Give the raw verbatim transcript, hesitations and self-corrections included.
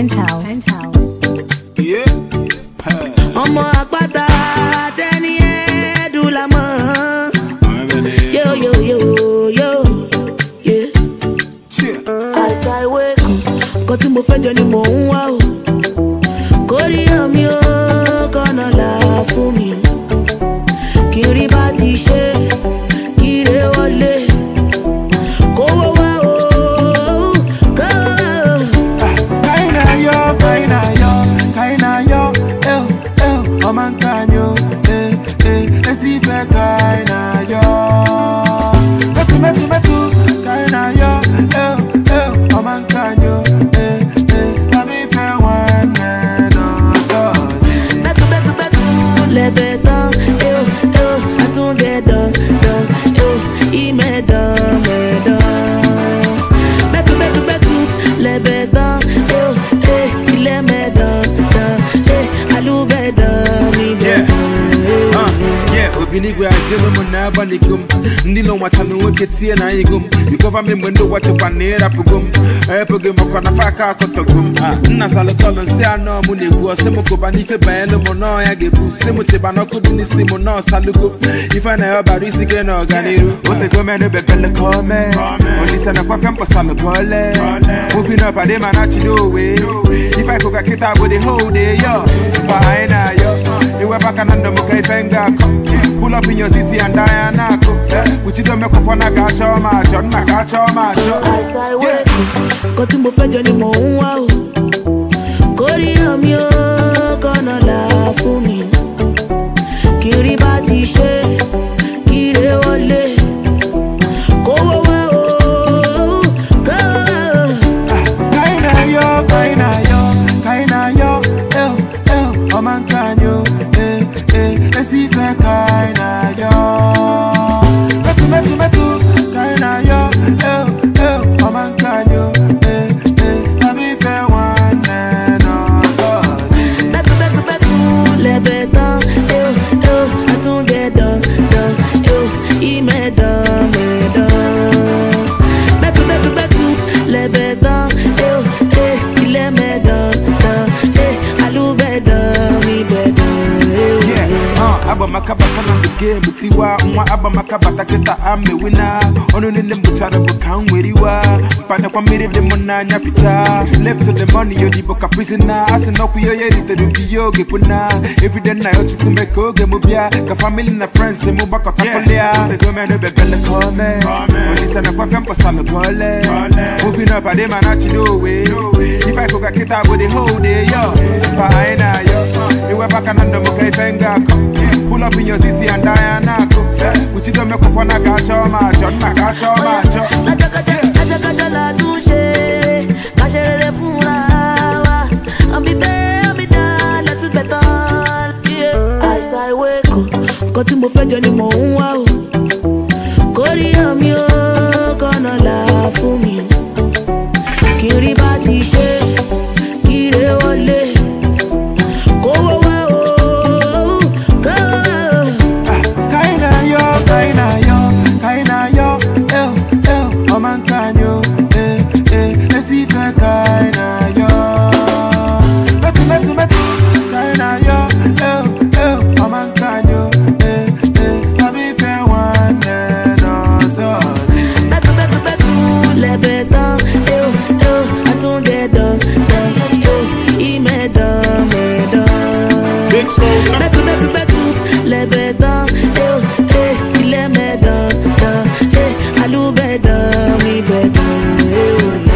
Penthouse. Yeah. Ọmọ àpáta tẹ́ni ẹ̀ẹ́dùn la mọ̀. Yo yo yo yo. Yeah. As I wake up, nǹkan tí mo fẹ́ jẹ ni mò ń wá o. Kórìíra mi ó kọ́nà là fún mi o. Kiri bá ti ṣe, kiri wọlé. Kówó wá o, kówó wá o. Kaina yo, kaina yo, kaina yo, eh eh, ọmọ nǹkan yo, eh eh, esi fẹ́ kaina yo. Metu metu metu, kaina yo, eh eh, ọmọ nǹkan yo, eh eh, tàbí fẹ́ wọn nẹ́nà sọ́ọ̀dẹ̀. Metu metu metu, lẹ́bẹ̀ẹ́ tán, eh eh, àtúngẹ̀ dán dán, eh, ìmẹ̀dán mẹ̀dán. Metu metu metu, lẹ́bẹ̀ẹ́ tán, eh eh, ilẹ̀ mẹ̀dán dán, eh, alúbẹ̀dán mi bẹ̀dán. Binigwe ajelo mona baligum ndilo watanu weketie na igum you cover me when do watch up and near up gum eh pogum ko na faka kotogum nna salo kolon se ano mu negu o se mo ko bani fe baelo mo no ya gebu se mo che bana ko dini se mo no salugo if I na ba risi ge no ganiru o te go me no be belle come o listen na kwa fem po salo gole moving up ade mana chi no way if I go ga kita go the whole day yo ba aina yo you we back and mo kai fenga pull up in your C C and Diana go. Which you don't make up on a catch or match or not catch or match. As I wake up, got to move for Johnny Mo. Wow, Korea me, gonna laugh for me. Kiribati she, Kire wale. Go wow, go. Kaina yo, kaina yo, kaina yo, eh eh, oman kanyo, eh eh, esi fe kaina yo. Metu metu metu, kaina yo, eh eh, oman kanyo, eh eh, tàbí fẹ́ wọn nẹ́nà sọ́ọ̀dẹ̀. Metu metu metu, lẹ́bẹ̀ẹ́ tán, eh eh, àtúngẹ̀ dán dán, eh, ìmẹ̀dán mẹ̀dán. Metu metu metu, lẹ́bẹ̀ẹ́ tán, eh eh, ilẹ̀ mẹ̀dán dán, eh, alúbẹ̀dán mi bẹ̀dán. Aba makabata na the game tiwa nwa aba makabata kita I'm the winner ono ne ne mbuchara bukan weriwa mpanda kwa mire de mona nya fita slave to the money yo di boka prisoner asino ku yo yeri te rubi yo ge kuna every day na yo chukume ko ge mobia ka family na friends mo baka takolia the go me no be belle come only sana kwa fem pasalo gole moving up ade mana chi no way if I go ga kita go the whole day yo pa aina yo you we back and mo kai fenga pull up in your C C and Diana go. Which you don't make up on a catch or match or not catch or match. Atakaja la touche, cachere le fura. I'm be there, I'm be down, let's be done. As I wake up, got to move for Johnny Mo. Wow, Korea me, gonna laugh for me. Kiribati she, kire wale. Kaina yo, kaina yo, eh eh, oman kanyo, eh eh, esi fe kaina yo. Metu metu metu, kaina yo, eh eh, oman kanyo, eh eh, tàbí fẹ́ wọn nẹ́nà sọ́ọ̀dẹ̀. Metu metu metu, lẹ́bẹ̀ẹ́ tán, eh eh, àtúngẹ̀ dán dán, eh, ìmẹ̀dán mẹ̀dán. Metu metu metu, lẹ́bẹ̀ẹ́ tán, eh eh, ilẹ̀ mẹ̀dán dán, eh, alúbẹ̀dán mi bẹ̀dán.